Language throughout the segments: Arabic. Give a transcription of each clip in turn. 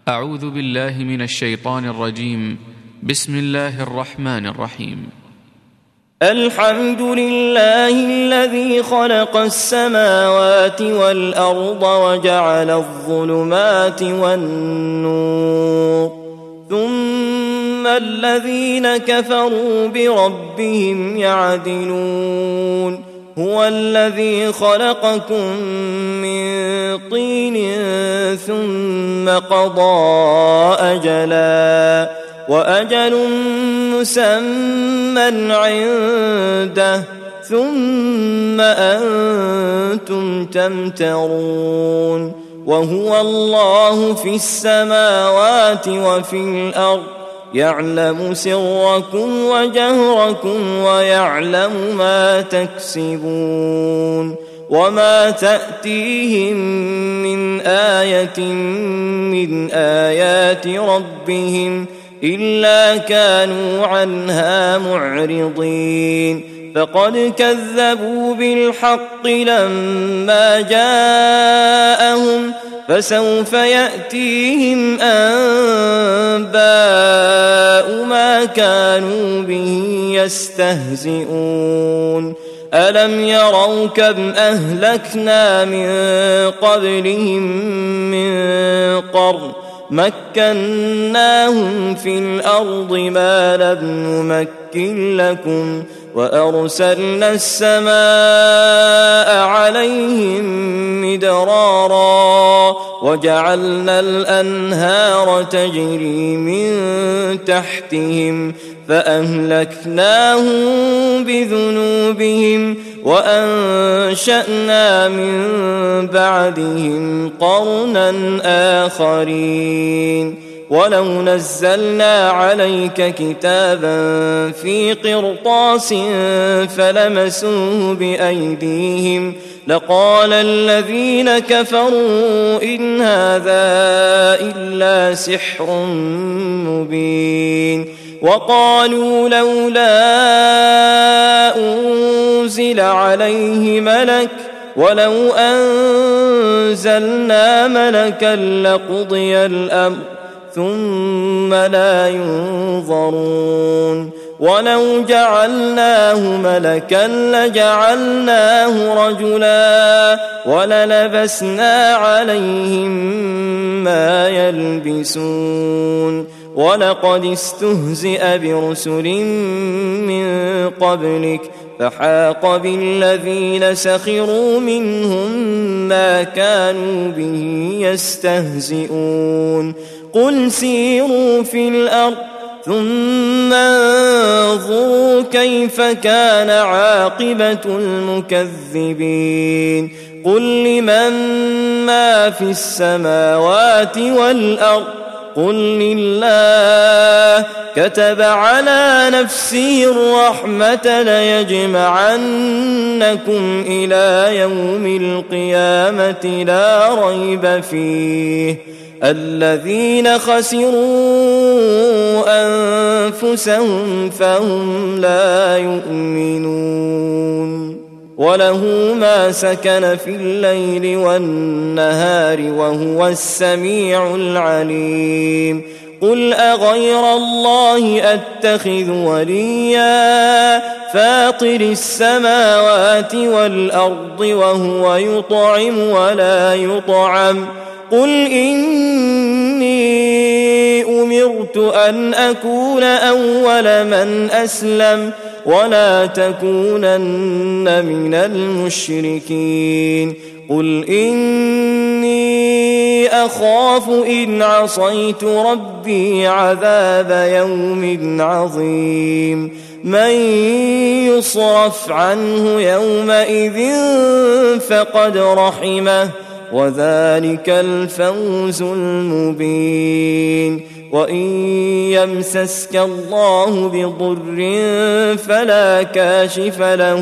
أعوذ بالله من الشيطان الرجيم. بسم الله الرحمن الرحيم. الحمد لله الذي خلق السماوات والأرض وجعل الظلمات والنور، ثم الذين كفروا بربهم يعدلون. هو الذي خلقكم من طين ثم قضى أجلا وأجل مسمى عنده ثم أنتم تمترون. وهو الله في السماوات وفي الأرض، يعلم سركم وجهركم ويعلم ما تكسبون. وما تأتيهم من آية من آيات ربهم إلا كانوا عنها معرضين. فقد كذبوا بالحق لما جاءهم، فسوف يأتيهم أنباء ما كانوا به يستهزئون. ألم يروا كم أهلكنا من قبلهم من قرن مكناهم في الأرض ما لم نمكن لكم، وأرسلنا السماء عليهم مدرارا وجعلنا الأنهار تجري من تحتهم فأهلكناهم بذنوبهم وأنشأنا من بعدهم قرنا آخرين. ولو نزلنا عليك كتابا في قرطاس فلمسوه بأيديهم لقال الذين كفروا إن هذا إلا سحر مبين. وقالوا لولا أنزل عليه ملك ولو أنزلنا ملكا لقضي الأمر ثم لا ينظرون. ولو جعلناه ملكا لجعلناه رجلا وللبسنا عليهم ما يلبسون. ولقد استهزئ برسل من قبلك فحاق بالذين سخروا منهم ما كانوا به يستهزئون. قل سيروا في الأرض ثم انظروا كيف كان عاقبة المكذبين. قل لمن ما في السماوات والأرض قل لله كتب على نفسه الرحمة ليجمعنكم إلى يوم القيامة لا ريب فيه. الذين خسروا أنفسهم فهم لا يؤمنون. وله ما سكن في الليل والنهار وهو السميع العليم. قل أغير الله أتخذ وليا فاطر السماوات والأرض وهو يطعم ولا يطعم. قل إني أمرت أن أكون أول من أسلم ولا تكونن من المشركين. قل إني أخاف إن عصيت ربي عذاب يوم عظيم. من يصرف عنه يومئذ فقد رحمه وذلك الفوز المبين. وإن يمسسك الله بضر فلا كاشف له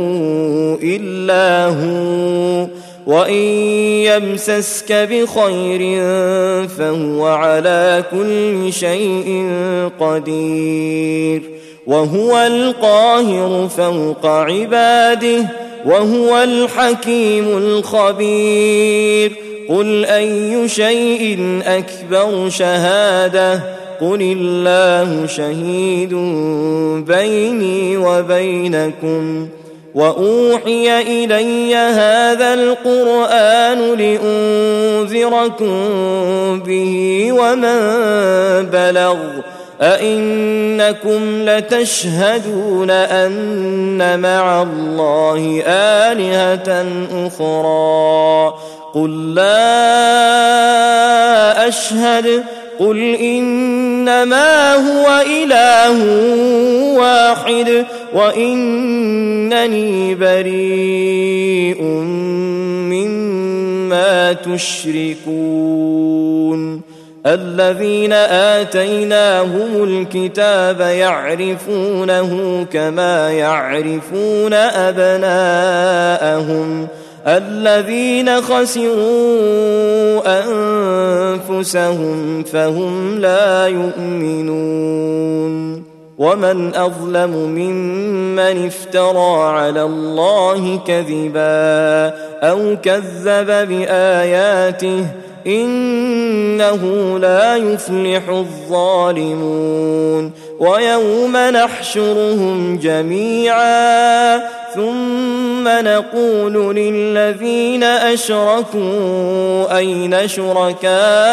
إلا هو، وإن يمسسك بخير فهو على كل شيء قدير. وهو القاهر فوق عباده وهو الحكيم الخبير. قل أي شيء أكبر شهادة قل الله شهيد بيني وبينكم وأوحي إلي هذا القرآن لأنذركم به ومن بلغ أئنكم لتشهدون أن مع الله آلهة أخرى قل لا أشهد قل إنما هو إله واحد وإنني بريء مما تشركون الذين آتيناهم الكتاب يعرفونه كما يعرفون أبناءهم الذين خسروا أنفسهم فهم لا يؤمنون ومن أظلم ممن افترى على الله كذبا أو كذب بآياته إنه لا يفلح الظالمون ويوم نحشرهم جميعا ثم نقول للذين أشركوا أين شركاؤكم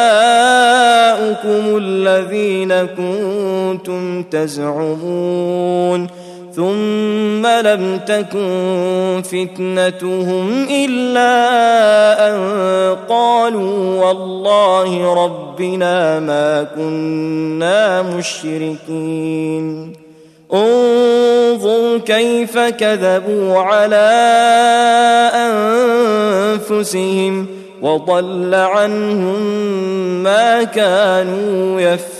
الذين كنتم تزعمون ثم لم تكن فتنتهم إلا أن قالوا والله ربنا ما كنا مشركين انظر كيف كذبوا على أنفسهم وضل عنهم ما كانوا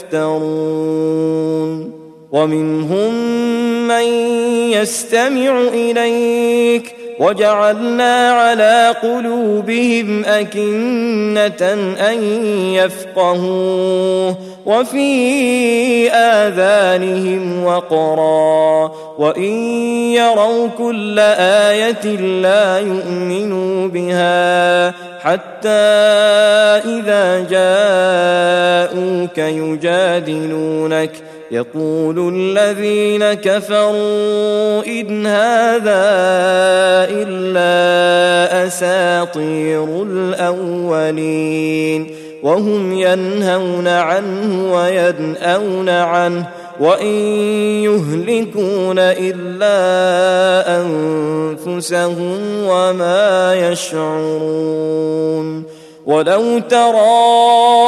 يفترون ومنهم من يستمع إليك وجعلنا على قلوبهم أكنة أن يفقهوه وفي آذانهم وقرا وإن يروا كل آية لا يؤمنوا بها حتى إذا جاءوك يجادلونك يقول الذين كفروا إن هذا إلا أساطير الأولين وهم ينهون عنه وينأون عنه وإن يهلكون إلا أنفسهم وما يشعرون ولو ترى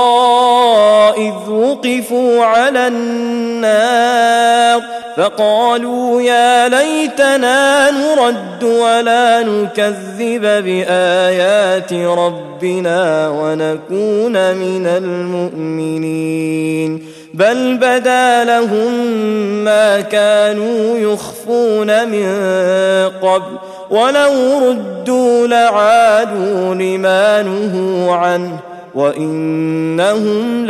إذ وقفوا على النار فقالوا يا ليتنا نرد ولا نكذب بآيات ربنا ونكون من المؤمنين بل بدا لهم ما كانوا يخفون من قبل ولو ردوا لعادوا لما نهوا عنه وإنهم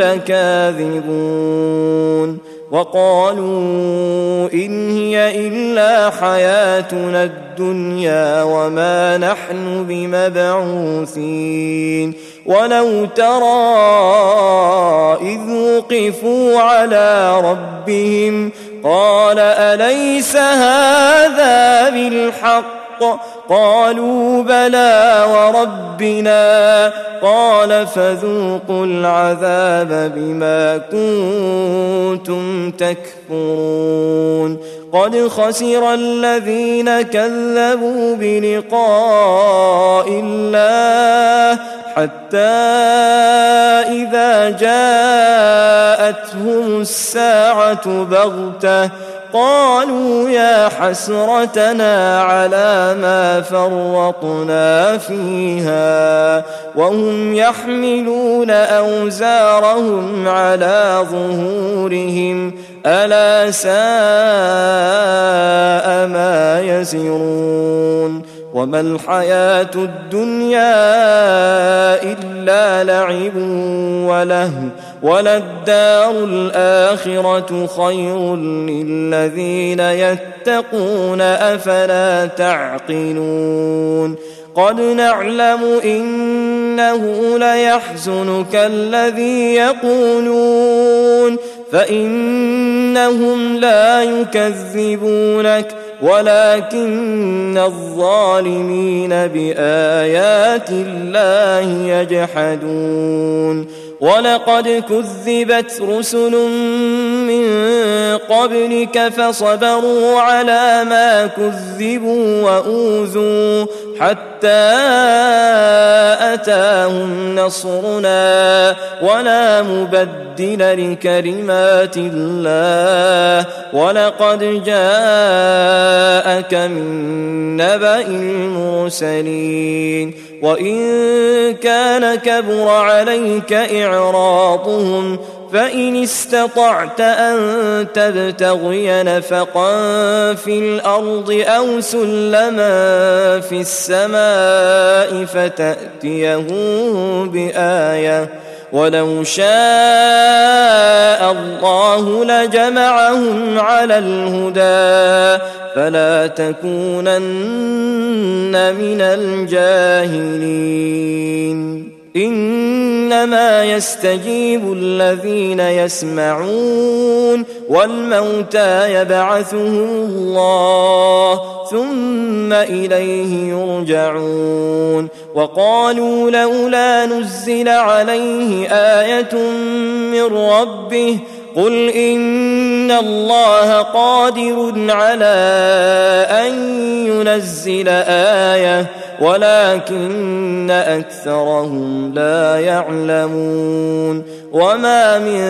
لكاذبون وقالوا إن هي إلا حياتنا الدنيا وما نحن بمبعوثين ولو ترى إذ وقفوا على ربهم قال أليس هذا بالحق قالوا بلى وربنا قال فذوقوا العذاب بما كنتم تكفرون قد خسر الذين كذبوا بلقاء الله حتى إذا جاءتهم الساعة بغتة قالوا يا حسرتنا على ما فرطنا فيها وهم يحملون أوزارهم على ظهورهم ألا ساء ما يزرون وما الحياة الدنيا إلا لعب ولهو وللدار الآخرة خير للذين يتقون أفلا تعقلون قد نعلم إنه ليحزنك الذي يقولون فإنهم لا يكذبونك ولكن الظالمين بآيات الله يجحدون ولقد كذبت رسل من قبلك فصبروا على ما كذبوا وأوذوا حتى أتاهم نصرنا ولا مبدل لكلمات الله ولقد جاءك من نبأ المرسلين وإن كان كبر عليك إعراضهم فإن استطعت أن تبتغي نفقا في الأرض أو سلما في السماء فتأتيهم بآية ولو شاء الله لجمعهم على الهدى فلا تكونن من الجاهلين إنما يستجيب الذين يسمعون والموتى يبعثهم الله ثم إليه يرجعون وقالوا لولا نزل عليه آية من ربه قل إن الله قادر على أن ينزل آية ولكن أكثرهم لا يعلمون وما من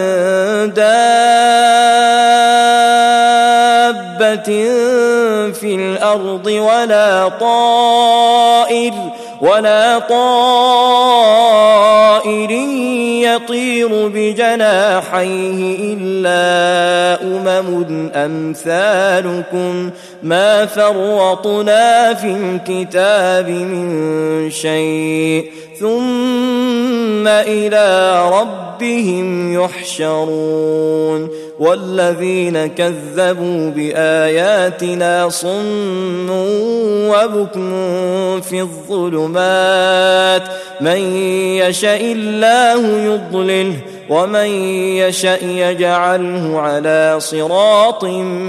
دابة في الأرض ولا طائر يطير بجناحيه إلا أمم أمثالكم ما فرطنا في الكتاب من شيء ثم إلى ربهم يحشرون والذين كذبوا بآياتنا صم وبكم في الظلمات من يشاء الله يضلله ومن يشاء يجعله على صراط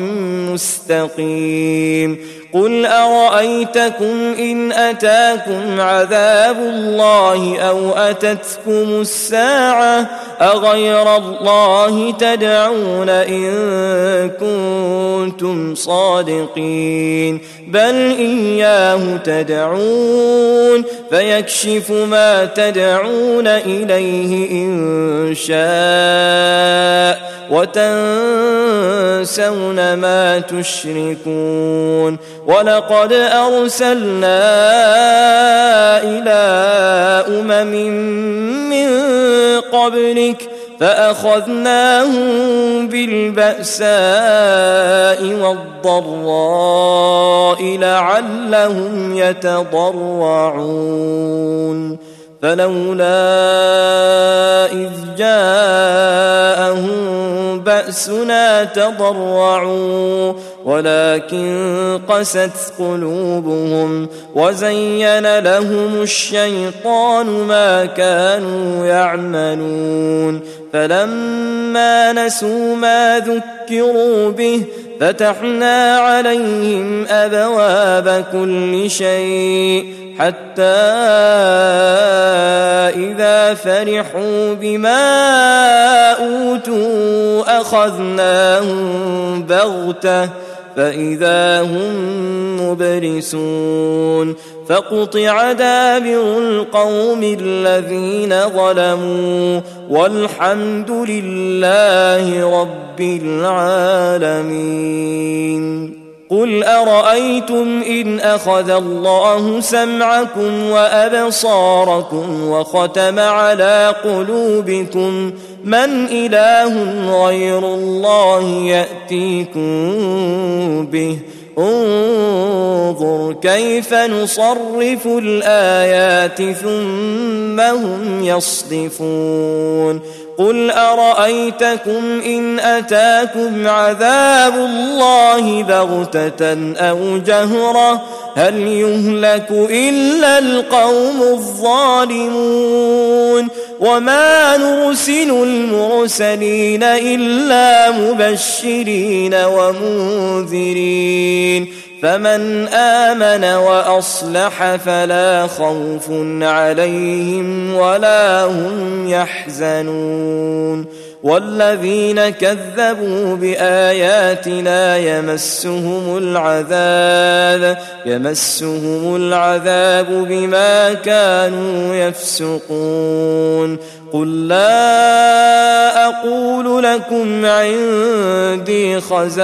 مستقيم قل أرأيتكم إن أتاكم عذاب الله أو أتتكم الساعة أغير الله تدعون إن كنتم صادقين بل إياه تدعون فيكشف ما تدعون إليه إن شاء وتنسون ما تشركون ولقد أرسلنا إلى أمم من قبلك فأخذناهم بالبأساء والضراء لعلهم يتضرعون فلولا إذ جاءهم بأسنا تضرعوا ولكن قست قلوبهم وزين لهم الشيطان ما كانوا يعملون فلما نسوا ما ذكروا به فتحنا عليهم أبواب كل شيء حتى إذا فرحوا بما أوتوا أخذناهم بغتة فإذا هم مبلسون فقطع دابر القوم الذين ظلموا والحمد لله رب العالمين قل أرأيتم إن أخذ الله سمعكم وأبصاركم وختم على قلوبكم من إله غير الله يأتيكم به انظر كيف نصرف الآيات ثم هم يصدفون قل أرأيتكم إن أتاكم عذاب الله بغتة أو جهرة هل يهلك إلا القوم الظالمون وما نرسل المرسلين إلا مبشرين ومنذرين فمن آمن وأصلح فلا خوف عليهم ولا هم يحزنون والذين كذبوا بآياتنا يمسهم العذاب بما كانوا يفسقون قل لا أقول لكم عندي خزائن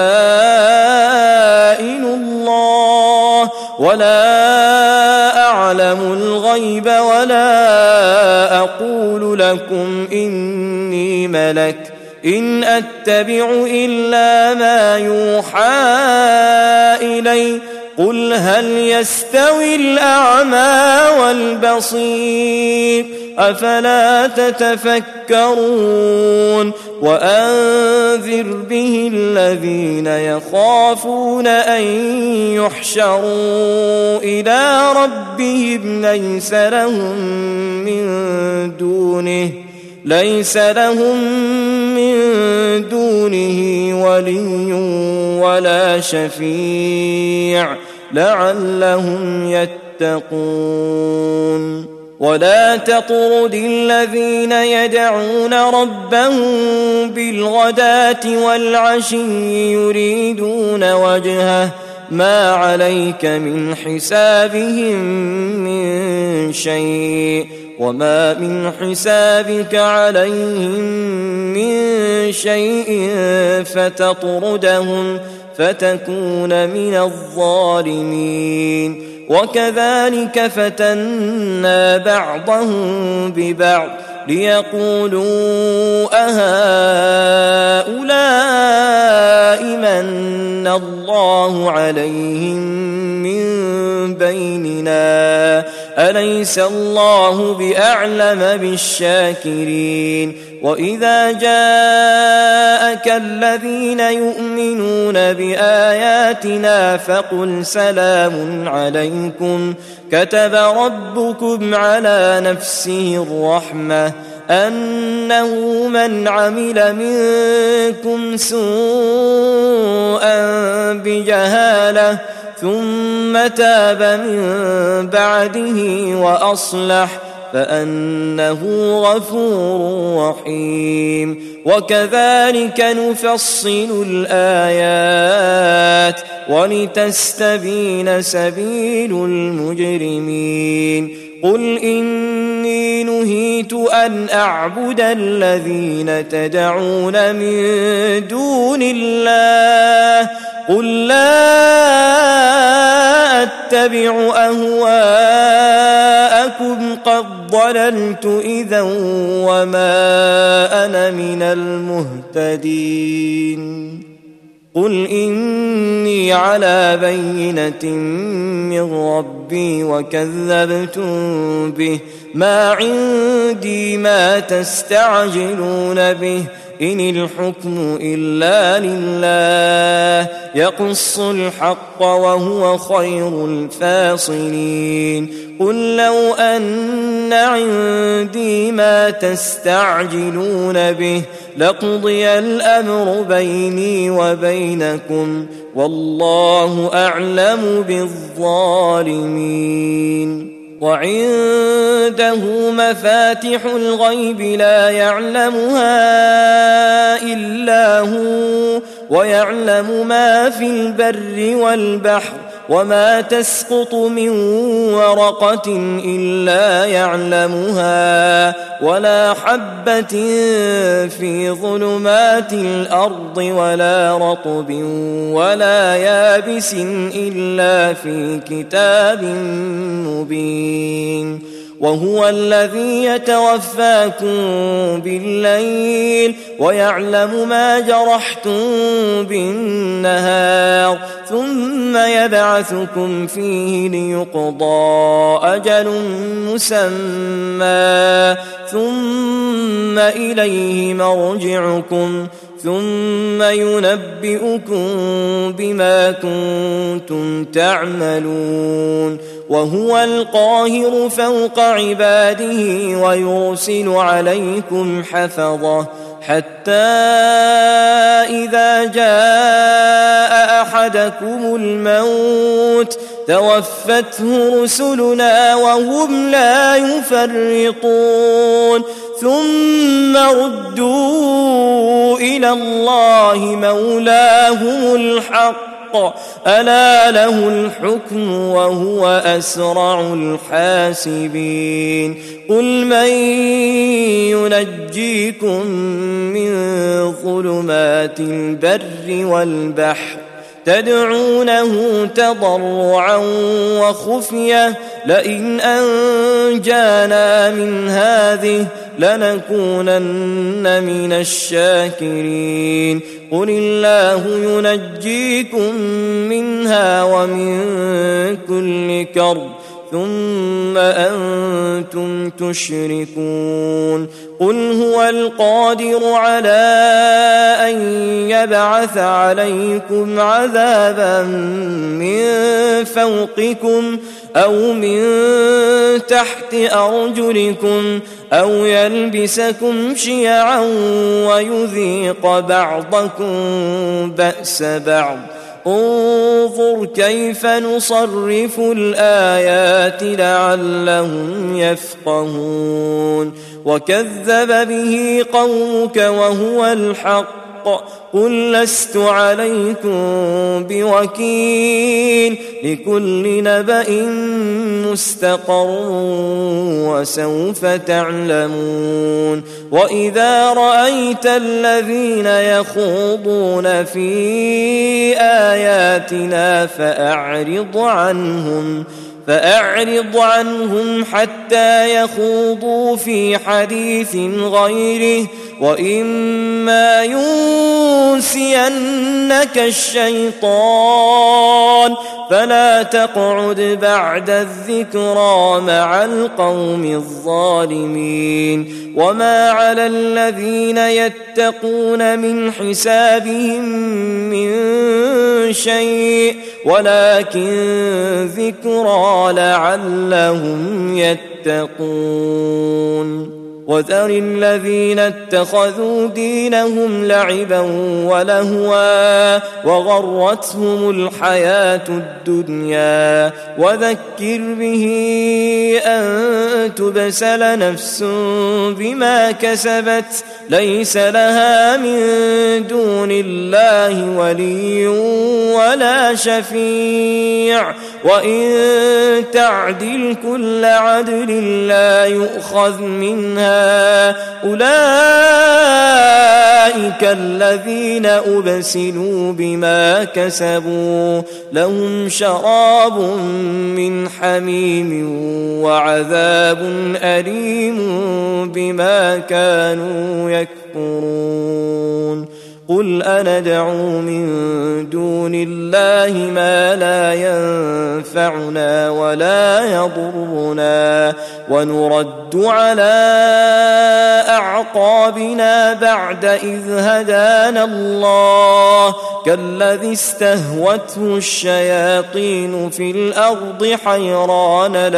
الله ولا أعلم الغيب ولا أقول لكم إني ملك إن أتبع إلا ما يوحى إلي قل هل يستوي الأعمى والبصير أفلا تتفكرون وأنذر به الذين يخافون أن يحشروا إلى ربهم ليس لهم من دونه ولي ولا شفيع لعلهم يتقون ولا تطرد الذين يدعون ربهم بالغداة والعشي يريدون وجهه ما عليك من حسابهم من شيء وما من حسابك عليهم من شيء فتطردهم فتكون من الظالمين وكذلك فتنا بعضهم ببعض ليقولوا أهؤلاء من الله عليهم من بيننا أليس الله بأعلم بالشاكرين وإذا جاءك الذين يؤمنون بآياتنا فقل سلام عليكم كتب ربكم على نفسه الرحمة أنه من عمل منكم سوءا بجهالة ثم تاب من بعده وأصلح فأنه غفور رحيم وكذلك نفصل الآيات ولتستبين سبيل المجرمين قل إني نهيت أن أعبد الذين تدعون من دون الله قل لا أتبع أهواءكم قد ضللت إذا وما أنا من المهتدين قل إني على بينة من ربي وكذبتم به ما عندي ما تستعجلون به إن الحكم إلا لله يقص الحق وهو خير الفاصلين قل لو أن عندي ما تستعجلون به لقضي الأمر بيني وبينكم والله أعلم بالظالمين وعنده مفاتح الغيب لا يعلمها إلا هو ويعلم ما في البر والبحر وما تسقط من ورقة إلا يعلمها ولا حبة في ظلمات الأرض ولا رطب ولا يابس إلا في كتاب مبين وهو الذي يتوفاكم بالليل ويعلم ما جرحتم بالنهار ثم يبعثكم فيه ليقضى أجل مسمى ثم إليه مرجعكم ثم ينبئكم بما كنتم تعملون وهو القاهر فوق عباده ويرسل عليكم حفظه حتى إذا جاء أحدكم الموت توفته رسلنا وهم لا يفرطون ثم ردوا إلى الله مولاهم الحق ألا له الحكم وهو أسرع الحاسبين قل من ينجيكم من ظلمات البر والبحر تدعونه تضرعا وخفية لئن أنجانا من هذه لنكونن من الشاكرين قل الله ينجيكم منها ومن كل كرب ثم أنتم تشركون قل هو القادر على أن يبعث عليكم عذابا من فوقكم أو من تحت أرجلكم أو يلبسكم شيعا ويذيق بعضكم بأس بعض انظر كيف نصرف الآيات لعلهم يفقهون وكذب به قومك وهو الحق قل لست عليكم بوكيل لكل نبأ مستقر وسوف تعلمون وإذا رأيت الذين يخوضون في آياتنا فأعرض عنهم حتى يخوضوا في حديث غيره وإما ينسينك الشيطان فلا تقعد بعد الذكرى مع القوم الظالمين وما على الذين يتقون من حسابهم من شيء ولكن ذكرى لعلهم يتقون وذر الذين اتخذوا دينهم لعبا ولهوا وغرتهم الحياة الدنيا وذكر به أن تبسل نفس بما كسبت ليس لها من دون الله ولي ولا شفيع وإن تعدل كل عدل لا يؤخذ منها أولئك الذين أبسلوا بما كسبوا لهم شراب من حميم وعذاب أليم بما كانوا يكفرون قل أندعو من دون الله ما لا ينفعنا ولا يضرنا ونرد على أعقابنا بعد إذ هدانا الله كالذي استهوته الشياطين في الأرض حيران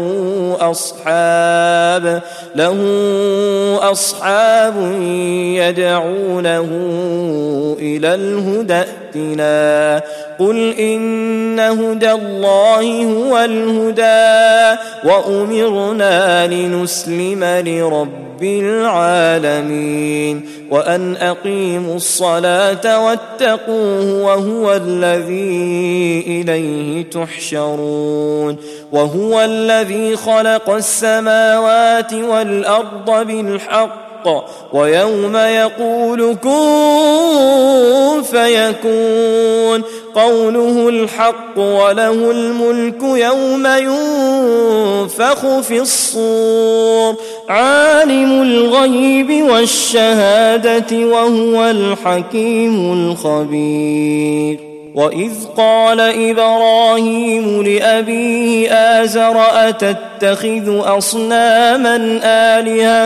له أصحاب يدعونه إلى الهدى ائتنا قل إن هدى الله هو الهدى وأمرنا لنسلم لرب العالمين وأن أقيموا الصلاة واتقوه وهو الذي إليه تحشرون وهو الذي خلق السماوات والأرض بالحق ويوم يقول كن فيكون قوله الحق وله الملك يوم ينفخ في الصور عالم الغيب والشهادة وهو الحكيم الخبير وإذ قال إبراهيم لأبيه آزر أتتخذ أصناما آلهة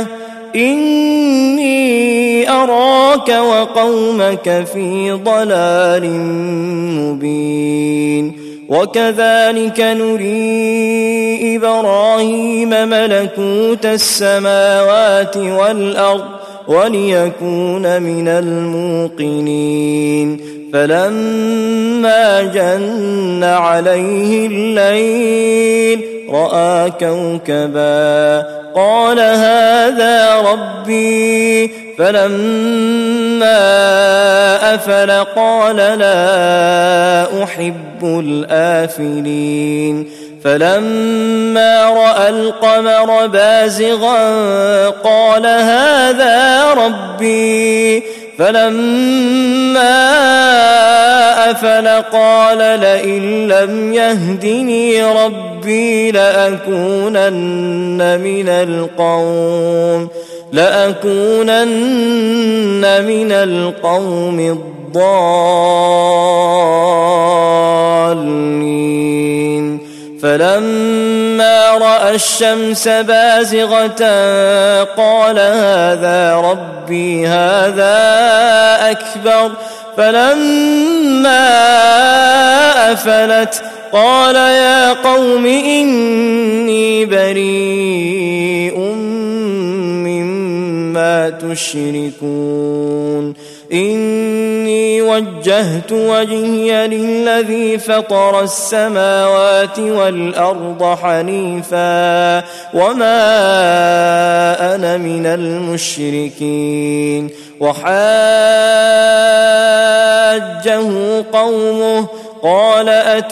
إني أراك وقومك في ضلال مبين وكذلك نري إبراهيم ملكوت السماوات والأرض وليكون من الموقنين فلما جن عليه الليل رأى كوكبا قال هذا ربي فلما أفل قال لا أحب الآفلين فلما رأى القمر بازغا قال هذا ربي فلما أفل قال لئن لم يهدني ربي لأكونن من القوم الضالين فلما رأى الشمس بازغة قال هذا ربي هذا أكبر فلما أفلت قال يا قوم إني بريء مما تشركون إني وجهت وجهي للذي فطر السماوات والأرض حنيفا وما أنا من المشركين وحاجه قومه قال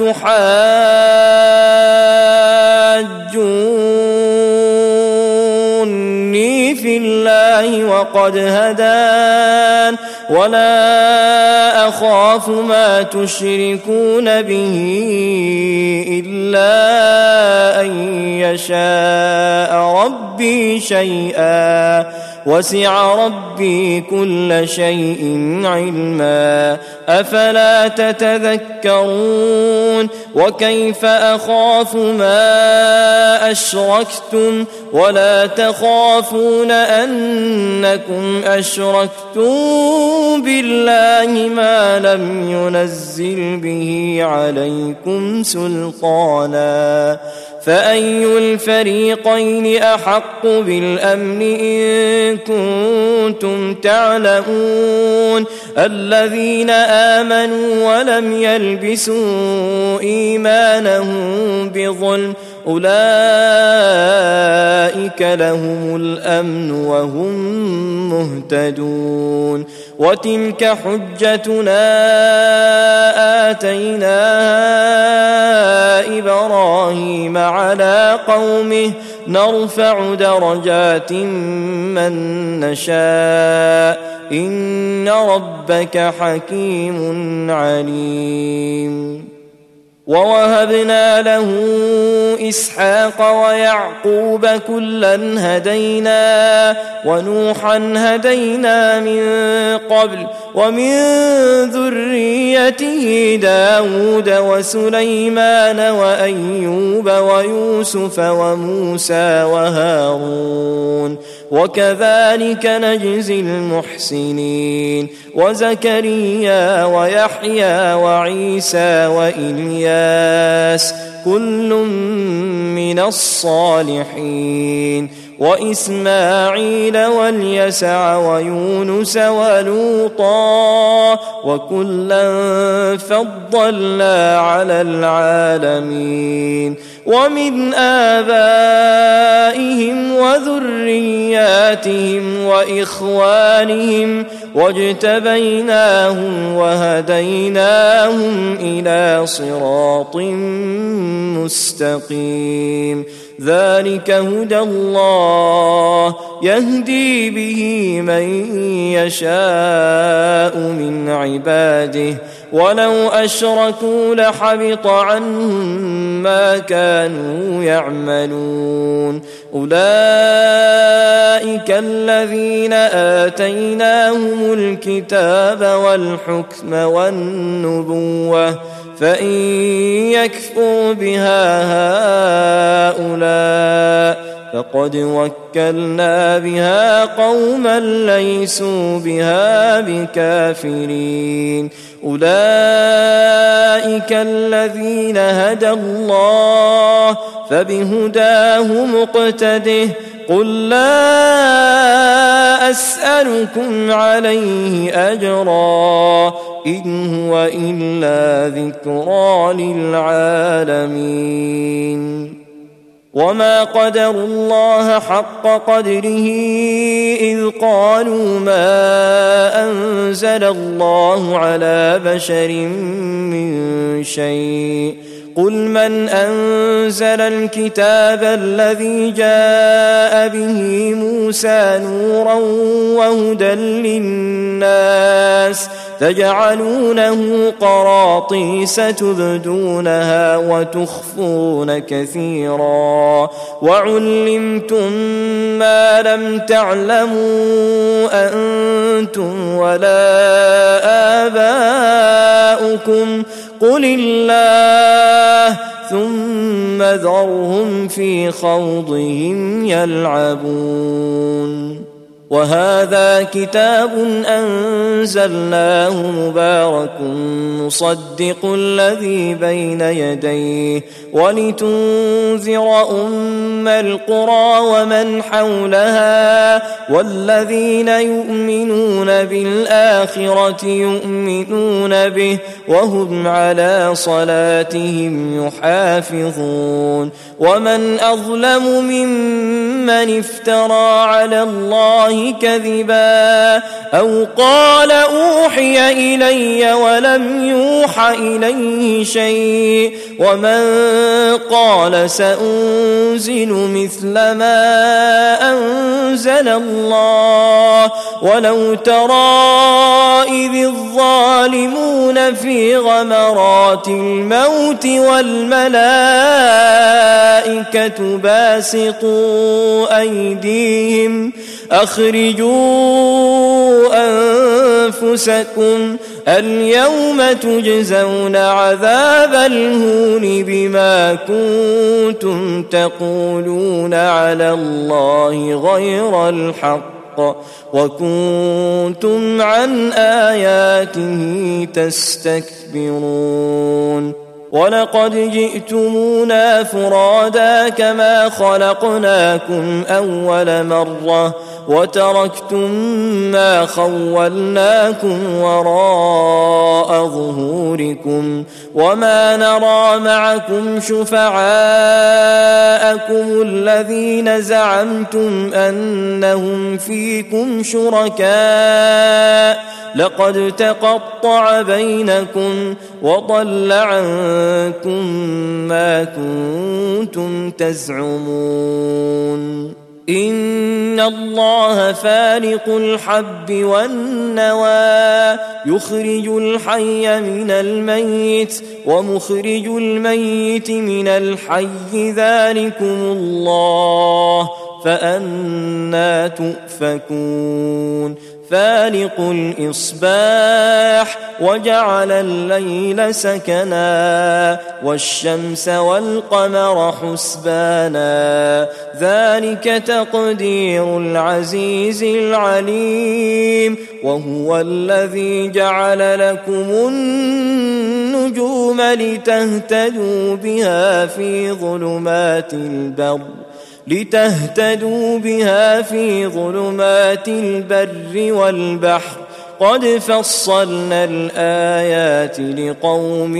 أتحاجوني في الله وقد هدان ولا أخاف ما تشركون به إلا أن يشاء ربي شيئا وسع ربي كل شيء علما أفلا تتذكرون وكيف أخاف ما أشركتم ولا تخافون أنكم أشركتم بالله ما لم ينزل به عليكم سلطانا فأي الفريقين أحق بالأمن إن كنتم تعلمون الذين آمنوا ولم يلبسوا إيمانهم بظلم أولئك لهم الأمن وهم مهتدون وتلك حجتنا آتيناها إبراهيم على قومه نرفع درجات من نشاء إن ربك حكيم عليم ووهبنا له إسحاق ويعقوب كلا هدينا ونوحا هدينا من قبل ومن ذريته داود وسليمان وأيوب ويوسف وموسى وهارون وكذلك نجزي المحسنين وزكريا ويحيى وعيسى وإلياس كل من الصالحين وإسماعيل واليسع ويونس ولوطا وكلا فضلنا على العالمين ومن آبائهم وذرياتهم وإخوانهم واجتبيناهم وهديناهم إلى صراط مستقيم ذلك هدى الله يهدي به من يشاء من عباده ولو أشركوا لحبط عنهم ما كانوا يعملون أولئك الذين آتيناهم الكتاب والحكم والنبوة فإن يكفر بها هؤلاء فقد وكلنا بها قوما ليسوا بها بكافرين أولئك الذين هدى الله فبهداه مقتده قل لا أسألكم عليه أجرا إن هو إلا ذكرى للعالمين وما قدروا الله حق قدره إذ قالوا ما أنزل الله على بشر من شيء قل من أنزل الكتاب الذي جاء به موسى نورا وهدى للناس تجعلونه قراطيس تبدونها وتخفون كثيرا وعلمتم ما لم تعلموا أنتم ولا آباؤكم قل الله ثم ذرهم في خوضهم يلعبون وهذا كتاب أنزلناه مبارك مصدق الذي بين يديه ولتنذر أم القرى ومن حولها والذين يؤمنون بالآخرة يؤمنون به وهم على صلاتهم يحافظون ومن أظلم ممن افترى على الله كذبا أو قال أوحي إلي ولم يوح إليه شيء ومن قال سأنزل مثل ما أنزل الله ولو ترى إذ الظالمون في غمرات الموت والملائكة باسطوا أيديهم أخرجوا أنفسكم اليوم تجزون عذاب الهون بما كنتم تقولون على الله غير الحق وكنتم عن آياته تستكبرون ولقد جئتمونا فرادا كما خلقناكم أول مرة وتركتم ما خولناكم وراء ظهوركم وما نرى معكم شفعاءكم الذين زعمتم أنهم فيكم شركاء لقد تقطع بينكم وضل عنكم ما كنتم تزعمون إن الله فالق الحب والنوى يخرج الحي من الميت ومخرج الميت من الحي ذلكم الله فأنى تؤفكون فالق الإصباح وجعل الليل سكنا والشمس والقمر حسبانا ذلك تقدير العزيز العليم وهو الذي جعل لكم النجوم لتهتدوا بها في ظلمات البر والبحر قد فصلنا الآيات لقوم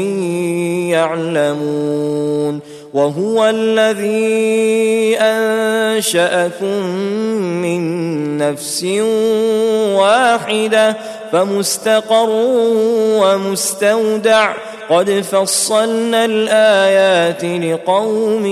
يعلمون وهو الذي أنشأكم من نفس واحدة فمستقر ومستودع قد فصلنا الآيات لقوم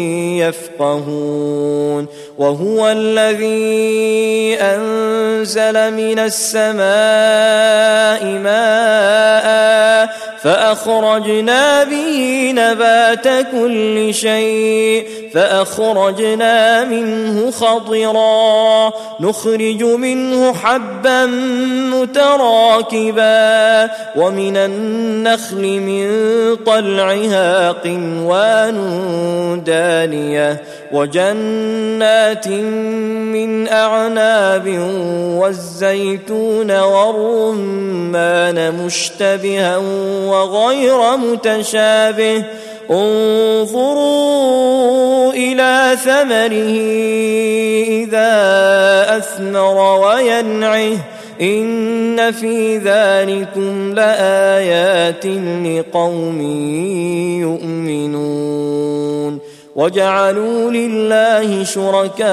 يفقهون وهو الذي أنزل من السماء ماء فأخرجنا به نبات كل شيء فأخرجنا منه خضرا نخرج منه حبا متراكبا ومن النخل من طلعها قنوان دانية وجنات من أعناب والزيتون والرمان مشتبها وغير متشابه انظروا إلى ثمره إذا أثمر وينعه إن في ذلكم لآيات لقوم يؤمنون وجعلوا لله شركاء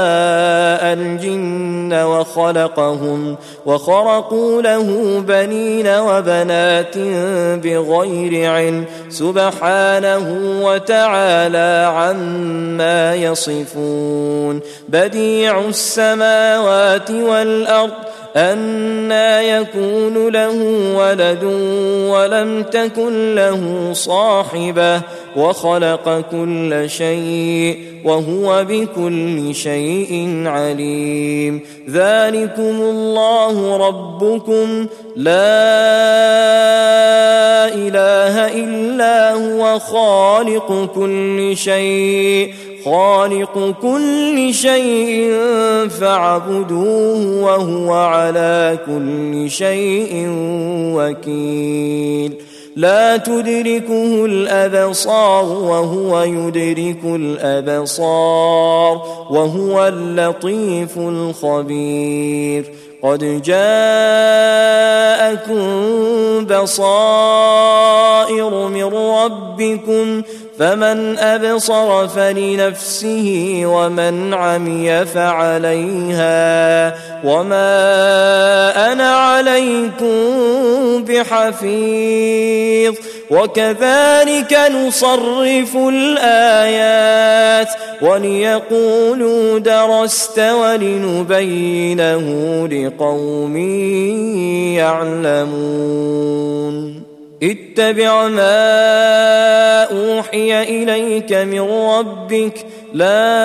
الجن وخلقهم وخرقوا له بنين وبنات بغير علم سبحانه وتعالى عما يصفون بديع السماوات والأرض أنى يكون له ولد ولم تكن له صاحبة وخلق كل شيء وهو بكل شيء عليم ذلكم الله ربكم لا إله إلا هو خالق كل شيء فاعبدوه وهو على كل شيء وكيل لا تدركه الأبصار وهو يدرك الأبصار وهو اللطيف الخبير قد جاءكم بصائر من ربكم فمن أبصر فلنفسه ومن عمي فعليها وما أنا عليكم بحفيظ وكذلك نصرف الآيات وليقولوا درست ولنبينه لقوم يعلمون اتبع ما أوحي إليك من ربك لا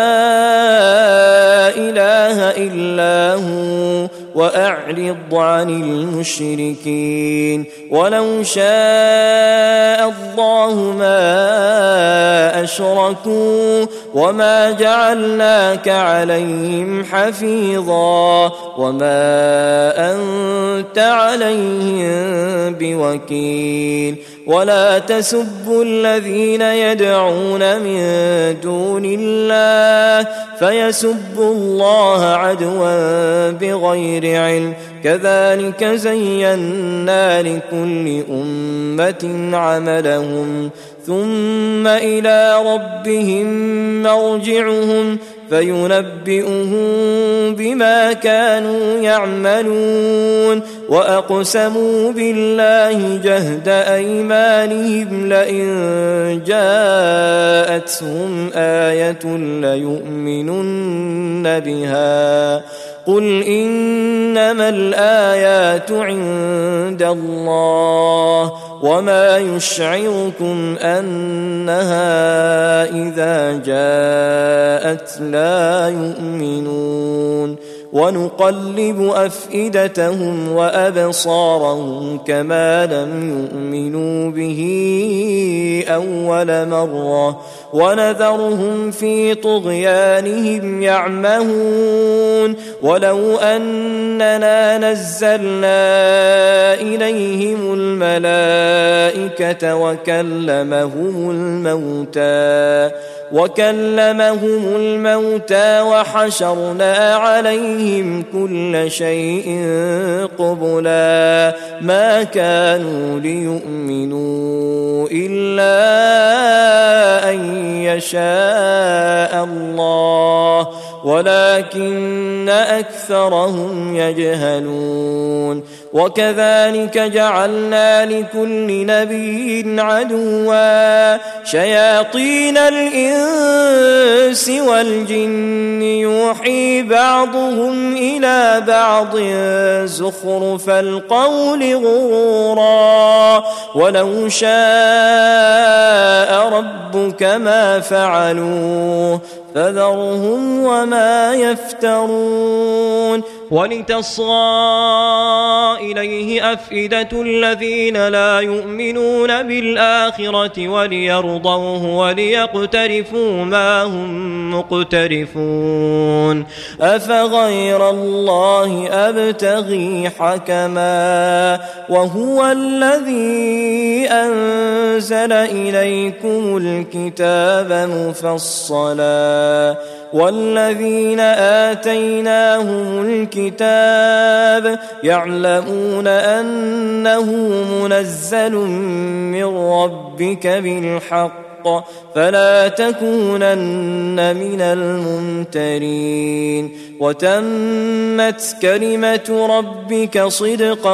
إله إلا هو وأعرض عن المشركين ولو شاء الله ما أشركوا وما جعلناك عليهم حفيظا وما أنت عليهم بوكيل ولا تسبوا الذين يدعون من دون الله فيسبوا الله عدوا بغير علم كذلك زينا لكل أمة عملهم ثم إلى ربهم مرجعهم فينبئهم بما كانوا يعملون وأقسموا بالله جهد أيمانهم لئن جاءتهم آية ليؤمنن بها قل إنما الآيات عند الله وما يشعركم أنها إذا جاءت لا يؤمنون ونقلب أفئدتهم وأبصارهم كما لم يؤمنوا به أول مرة ونذرهم في طغيانهم يعمهون ولو أننا نزلنا إليهم الملائكة وكلمهم الموتى وحشرنا عليهم كل شيء قبلا ما كانوا ليؤمنوا إلا أن يشاء الله ولكن أكثرهم يجهلون وكذلك جعلنا لكل نبي عدوا شياطين الإنس والجن يوحي بعضهم إلى بعض زخرف القول غرورا ولو شاء ربك ما فعلوه فذرهم وما يفترون ولتصغى إليه أفئدة الذين لا يؤمنون بالآخرة وليرضوه وليقترفوا ما هم مقترفون أفغير الله أبتغي حكما وهو الذي أنزل إليكم الكتاب مفصلا والذين آتيناهم الكتاب يعلمون أنه منزل من ربك بالحق فلا تكونن من الممترين وتمت كلمة ربك صدقا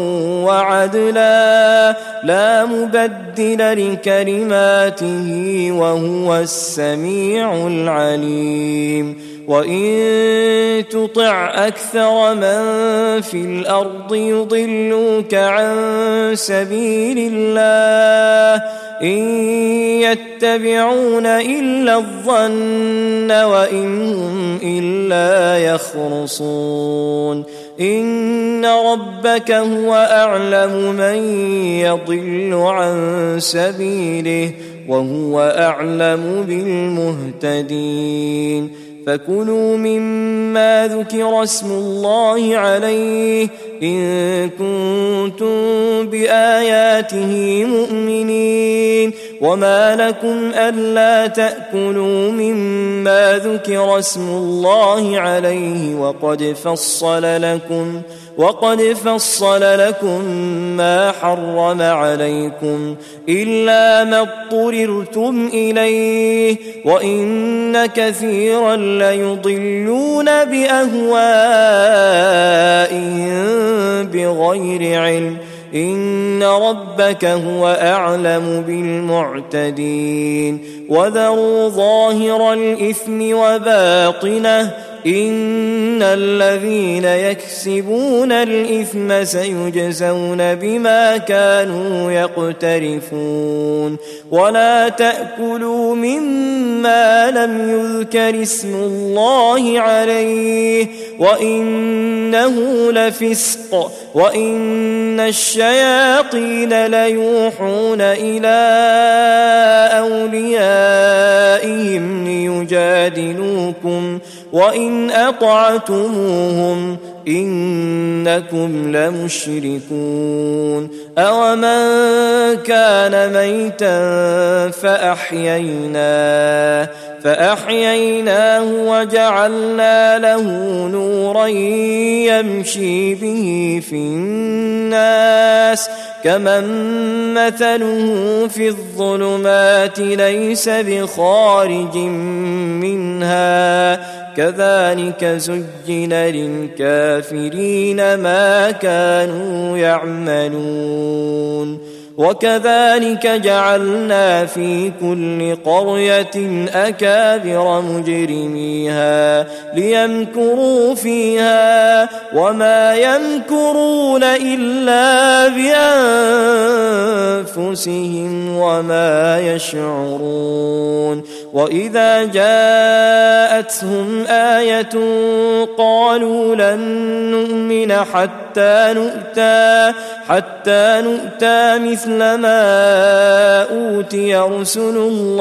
وعدلا لا مبدل لكلماته وهو السميع العليم وإن تطع أكثر من في الأرض يضلوك عن سبيل الله إن يتبعون إلا الظن وإن هم إلا يخرصون إن ربك هو أعلم من يضل عن سبيله وهو أعلم بالمهتدين فكلوا مما ذكر اسم الله عليه إن كنتم بآياته مؤمنين وما لكم ألا تأكلوا مما ذكر اسم الله عليه وقد فصل لكم ما حرم عليكم إلا ما اضطررتم إليه وإن كثيرا ليضلون بأهوائهم بغير علم إن ربك هو أعلم بالمعتدين وذروا ظاهر الإثم وباطنه إن الذين يكسبون الإثم سيجزون بما كانوا يقترفون ولا تأكلوا مما لم يذكر اسم الله عليه وإنه لفسق وإن الشياطين ليوحون إلى أوليائهم ليجادلوكم وإن أطعتموهم إنكم لمشركون أومن كان ميتا فأحييناه وجعلنا له نورا يمشي به في الناس كمن مثله في الظلمات ليس بخارج منها كذلك زين للكافرين ما كانوا يعملون وكذلك جعلنا في كل قرية أكابر مجرميها ليمكروا فيها وما يمكرون إلا بأنفسهم وما يشعرون وإذا جاءتهم آية قالوا لن نؤمن حتى نؤتى مثل ما أوتي رسل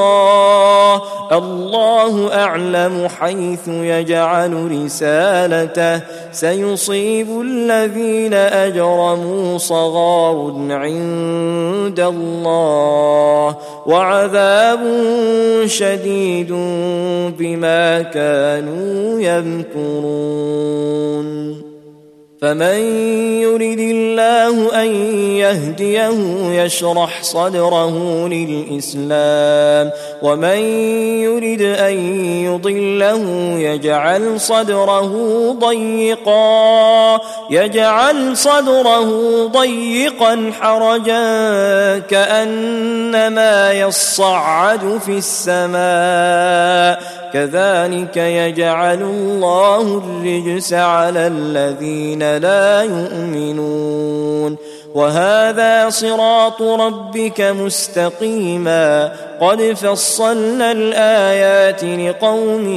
الله أعلم حيث يجعل رسالته سيصيب الذين أجرموا صغار عند الله وعذاب شديد بما كانوا يمكرون فمن يرد الله أن يهديه يشرح صدره للإسلام ومن يرد أن يضله يجعل صدره ضيقا حرجا كأنما يصعد في السماء كذلك يجعل الله الرجس على الذين لا يؤمنون وهذا صراط ربك مستقيما قد فصلنا الآيات لقوم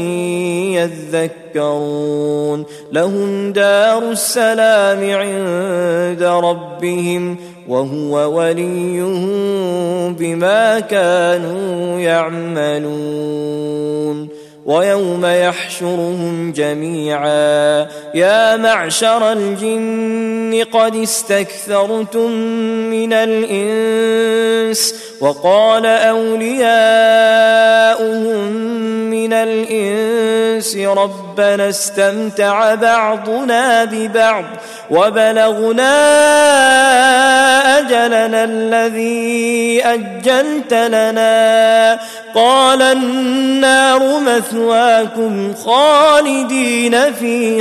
يذكرون لهم دار السلام عند ربهم وهو وليهم بما كانوا يعملون ويوم يحشرهم جميعا يا معشر الجن قد استكثرتم من الإنس وقال أولياؤهم من الإنس ربنا استمتع بعضنا ببعض وبلغنا أجلنا الذي أجلت لنا قال النار مثواكم خالدين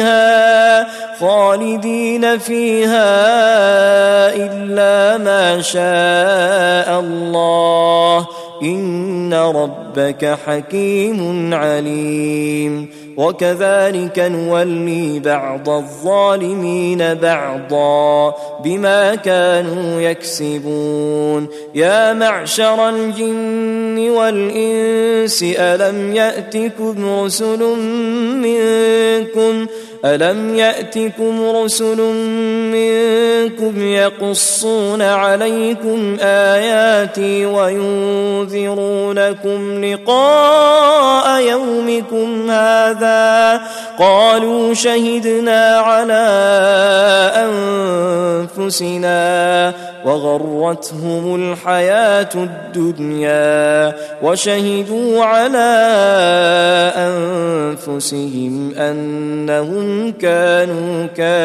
فيها إلا ما شاء الله إن ربك حكيم عليم وكذلك نولي بعض الظالمين بعضا بما كانوا يكسبون يا معشر الجن والإنس ألم يأتكم رسل منكم يقصون عليكم آياتي وينذرونكم لقاء يومكم هذا قالوا شهدنا على أنفسنا وغرتهم الحياة الدنيا وشهدوا على أنفسهم أنهم كانوا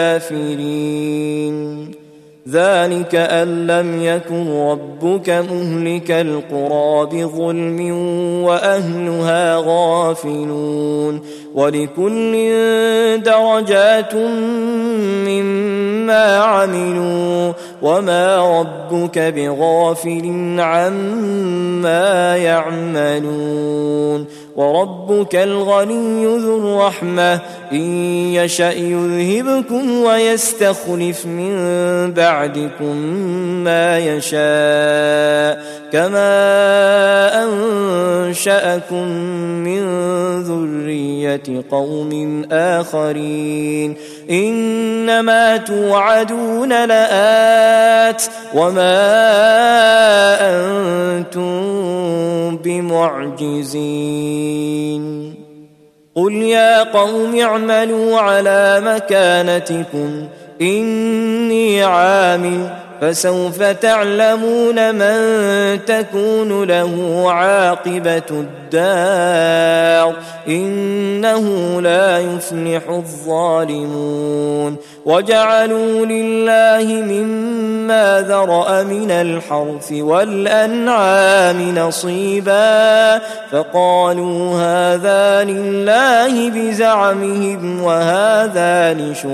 كافرين ذلك أن لم يكن ربك مهلك القرى بظلم وأهلها غافلون ولكل درجات مما عملوا وما ربك بغافل عما يعملون وربك الغني ذو الرحمة إن يشأ يذهبكم ويستخلف من بعدكم ما يشاء كما أنشأكم من ذرية قوم آخرين إنما توعدون لآت وما أنتم بمعجزين قل يا قوم اعملوا على مكانتكم إني عامل فسوف تعلمون من تكون له عاقبة الدار إنه لا يفلح الظالمون وجعلوا لله مما ذرأ من الحرث والأنعام نصيبا فقالوا هذا لله بزعمهم وهذا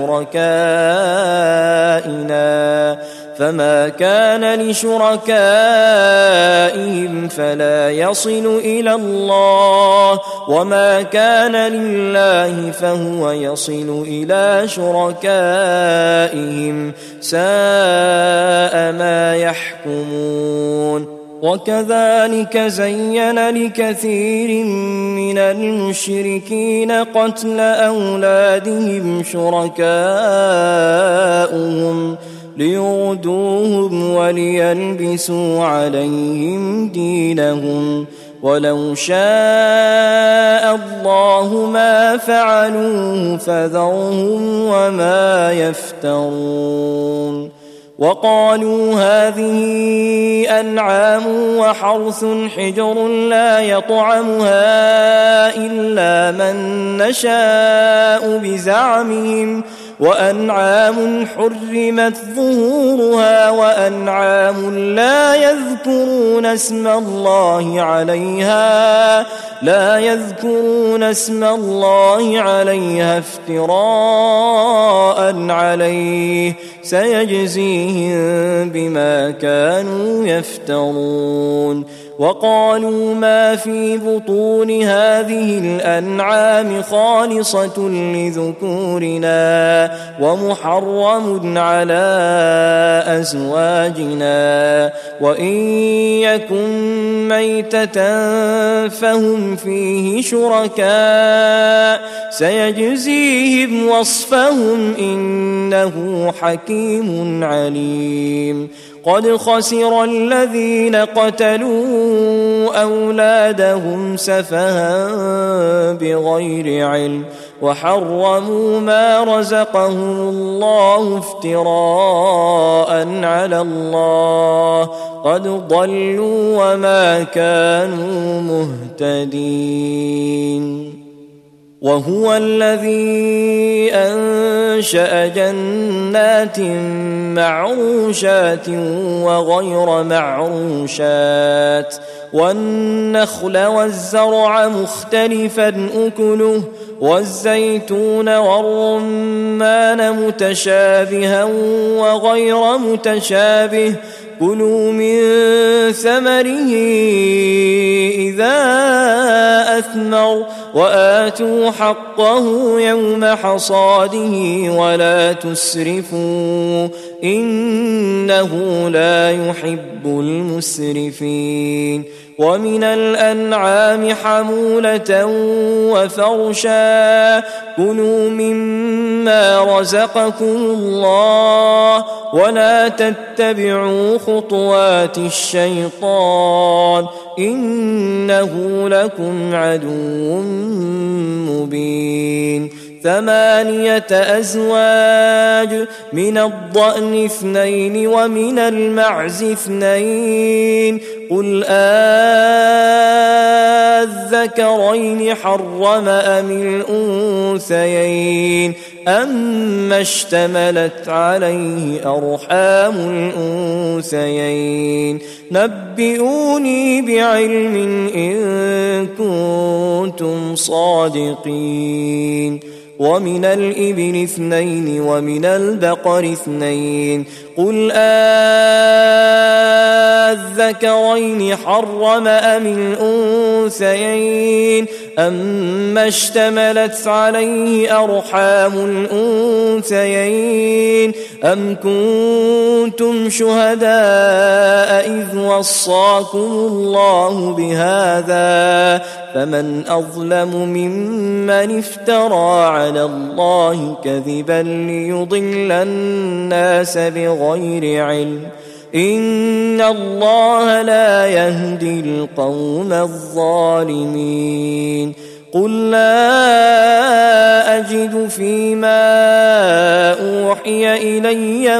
لشركائنا فما كان لشركائهم فلا يصل إلى الله وما كان لله فهو يصل إلى شركائهم ساء ما يحكمون وكذلك زين لكثير من المشركين قتل أولادهم شركاؤهم ليردوهم وليلبسوا عليهم دينهم ولو شاء الله ما فعلوه فذرهم وما يفترون وقالوا هذه أنعام وحرث حجر لا يطعمها إلا من نشاء بزعمهم وأنعام حرمت ظهورها وأنعام لا يذكرون اسم الله عليها افتراء عليه سيجزيهم بما كانوا يفترون. وقالوا ما في بطون هذه الأنعام خالصة لذكورنا ومحرم على أزواجنا وإن يكن ميتة فهم فيه شركاء سيجزيهم وصفهم إنه حكيم عليم. قد خسر الذين قتلوا أولادهم سفها بغير علم وحرموا ما رزقهم الله افتراء على الله قد ضلوا وما كانوا مهتدين. وهو الذي أنشأ جنات معروشات وغير معروشات والنخل والزرع مختلفا أكله والزيتون والرمان متشابها وغير متشابه كلوا من ثمره إذا أثمر وآتوا حقه يوم حصاده ولا تسرفوا إنه لا يحب المسرفين. ومن الأنعام حمولة وفرشا كلوا مما رزقكم الله ولا تتبعوا خطوات الشيطان إنه لكم عدو مبين. 8 أزواج من الضأن 2 ومن المعز 2 قل الذكرين حرم أم الأنثيين أما اشتملت عليه أرحام الأنثيين نبئوني بعلم إن كنتم صادقين. ومن الإبل 2 ومن البقر 2 قل الذكرين حرم أم الأنثيين أما اشتملت عليه أرحام الأنثيين أم كنتم شهداء إذ وصاكم الله بهذا فمن أظلم ممن افترى على الله كذبا ليضل الناس بغير علم إن الله لا يهدي القوم الظالمين. قل لا أجد فيما أوحي إلي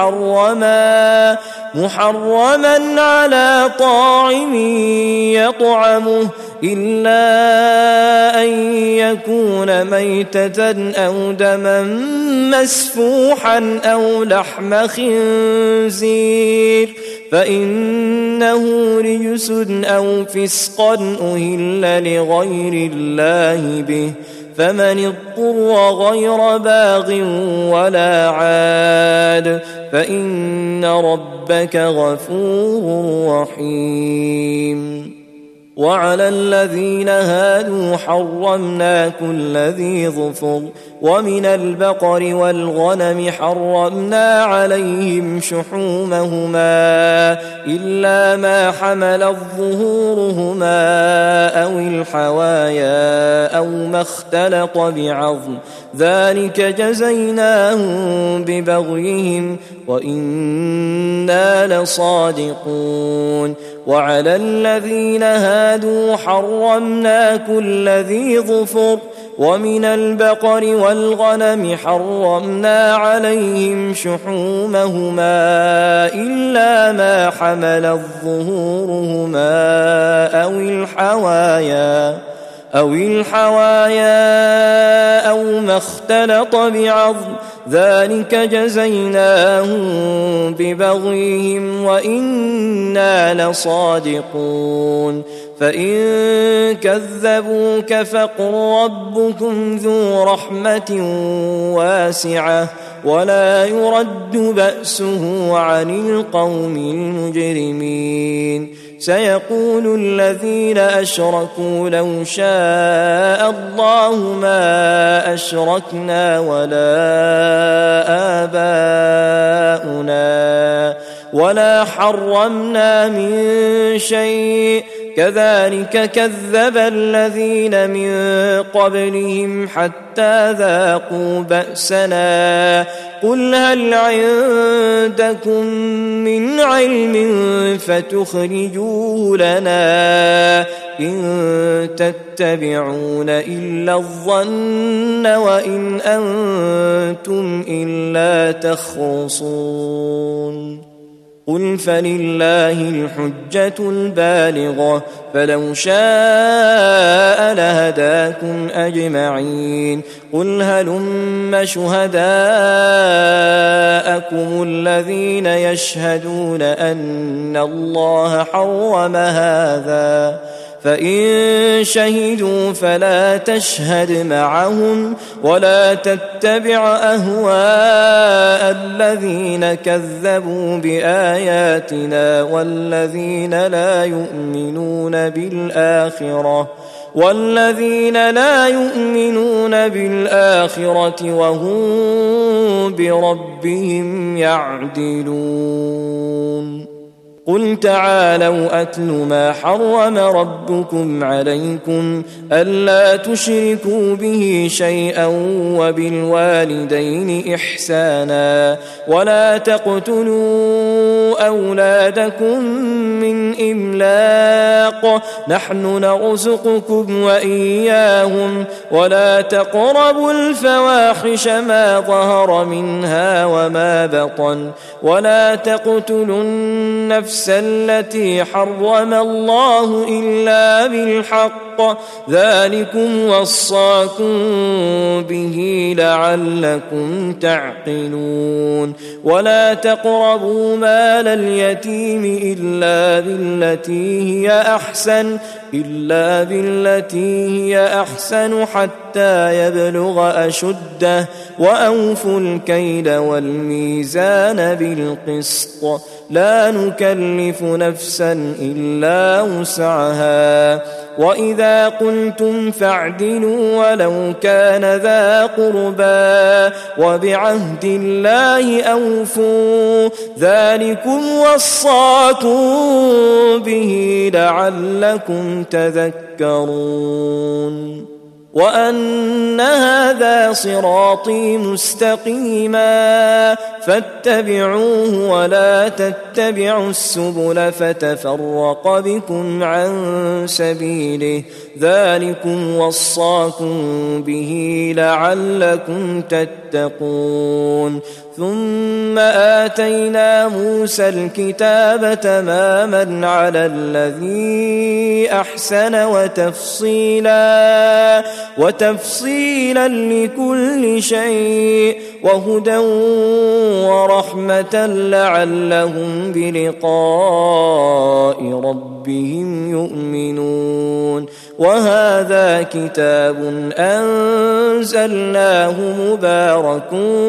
محرما على طاعم يطعمه إلا أن يكون ميتة أو دما مسفوحا أو لحم خنزير فإنه رجس أو فسقا أهل لغير الله به فمن اضطر غير باغ ولا عاد فإن ربك غفور رحيم. وعلى الذين هادوا حرمنا كل ذي ظفر ومن البقر والغنم حرمنا عليهم شحومهما إلا ما حملت ظهورهما أو الحوايا أو ما اختلط بعظم ذلك جزيناهم ببغيهم وإنا لصادقون. وعلى الذين هادوا حرمنا كل ذي ظفر ومن البقر والغنم حرمنا عليهم شحومهما إلا ما حملت ظهورهما أو الحوايا أو ما اختلط بعظم ذلك جزيناهم ببغيهم وإنا لصادقون فإن كذبوك فقل ربكم ذو رحمة واسعة ولا يرد بأسه عن القوم المجرمين سيقول الذين أشركوا لو شاء الله ما أشركنا ولا آباؤنا ولا حرمنا من شيء كذلك كذب الذين من قبلهم حتى ذاقوا بأسنا قل هل عندكم من علم فتخرجوه لنا إن تتبعون إلا الظن وإن أنتم إلا تخرصون قل فلله الحجة البالغة فلو شاء لهداكم أجمعين قل هلم شهداءكم الذين يشهدون أن الله حرم هذا فإن شهدوا فلا تشهد معهم ولا تتبع أهواء الذين كذبوا بآياتنا والذين لا يؤمنون بالآخرة وهم بربهم يعدلون قل تعالوا أتل ما حرم ربكم عليكم ألا تشركوا به شيئا وبالوالدين إحسانا ولا تقتلوا أولادكم من إملاق نحن نرزقكم وإياهم ولا تقربوا الفواحش ما ظهر منها وما بطن ولا تقتلوا النفس التي حرم الله إلا بالحق ذلكم وصاكم به لعلكم تعقلون ولا تقربوا مال اليتيم إلا بالتي هي أحسن حتى يبلغ أشده وأوفوا الكيل والميزان بالقسط لا نكلف نفسا إلا وسعها وإذا قلتم فاعدلوا ولو كان ذا قربى وبعهد الله أوفوا ذلكم وصاكم به لعلكم تذكرون وأن هذا صراطي مستقيما فاتبعوه ولا تتبعوا السبل فتفرق بكم عن سبيله ذلكم وصاكم به لعلكم تتقون ثم آتينا موسى الكتاب تماما على الذي أحسن وتفصيلا لكل شيء وهدى ورحمة لعلهم بلقاء ربهم يؤمنون وهذا كتاب أنزلناه مبارك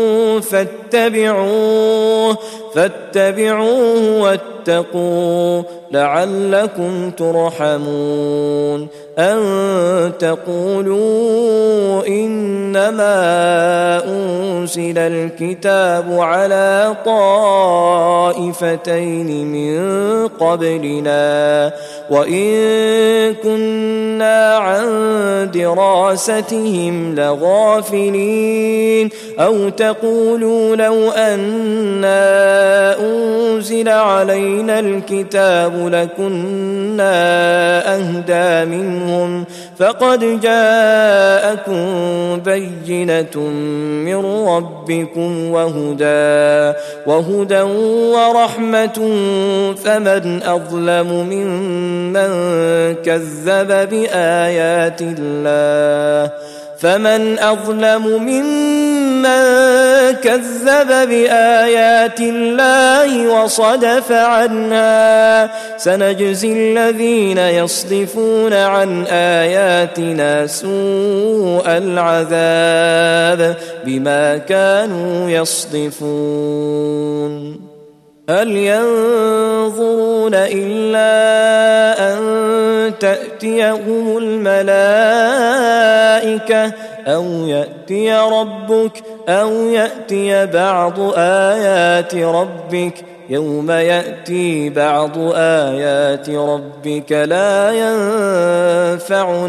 فاتبعوه واتقوا لعلكم ترحمون أن تقولوا إنما أنزل الكتاب على طائفتين من قبلنا وإن كنا عن دراستهم لغافلين أو تقولوا لو أنا أنزل أنزل علينا الكتاب لكنا أهدى منهم فقد جاءكم بينة من ربكم وهدى ورحمة فمن أظلم ممن كذب بآيات الله وصدف عنها سنجزي الذين يصدفون عن آياتنا سوء العذاب بما كانوا يصدفون هل ينظرون إلا أن تأتيهم الملائكة أو يأتي ربك أو يأتي بعض آيات ربك يوم يأتي بعض آيات ربك لا ينفع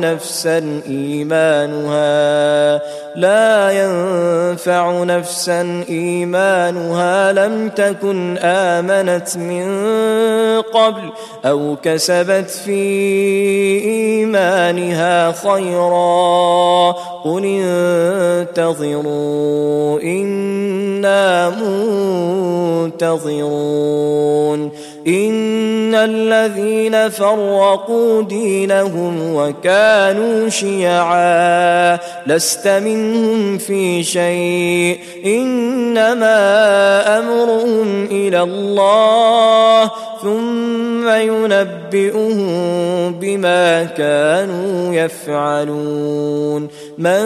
نفسا إيمانها لم تكن آمنت من قبل أو كسبت في إيمانها خيرا قل انتظروا إنا منتظرون إن الذين فرقوا دينهم وكانوا شيعا لست منهم في شيء إنما أمرهم إلى الله ثم ينبئهم بما كانوا يفعلون من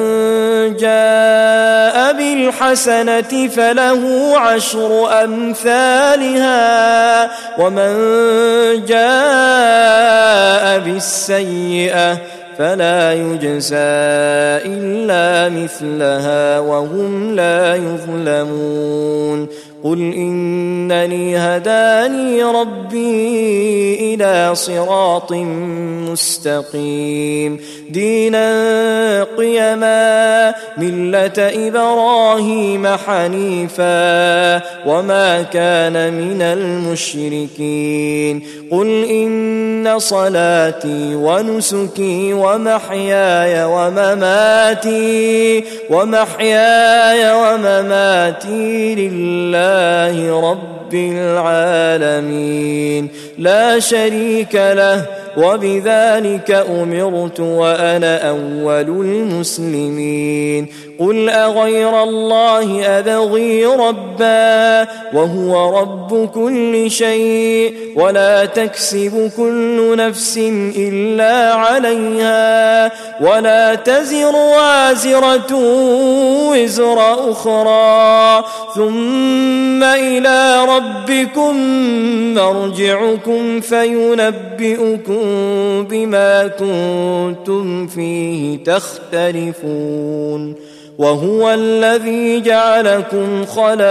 جاء بالحسنة فله 10 أمثالها ومن جاء بالسيئة فلا يجزى إلا مثلها وهم لا يظلمون قل إنني هداني ربي إلى صراط مستقيم دينا قيما ملة إبراهيم حنيفا وما كان من المشركين قل إن صلاتي ونسكي ومحياي ومماتي لله رب العالمين لا شريك له وبذلك أمرت وأنا أول المسلمين قل أغير الله أبغي ربا وهو رب كل شيء ولا تكسب كل نفس إلا عليها ولا تزر وازرة وزر أخرى ثم إلى ربكم مرجعكم فينبئكم بما كنتم فيه تختلفون وهو الذي جعلكم خلائف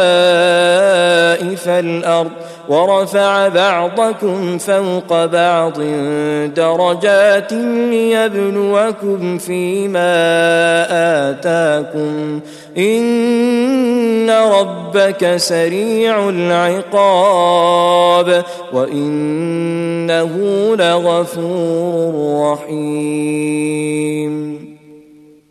الأرض ورفع بعضكم فوق بعض درجات ليبلوكم فيما آتاكم إن ربك سريع العقاب وإنه لغفور رحيم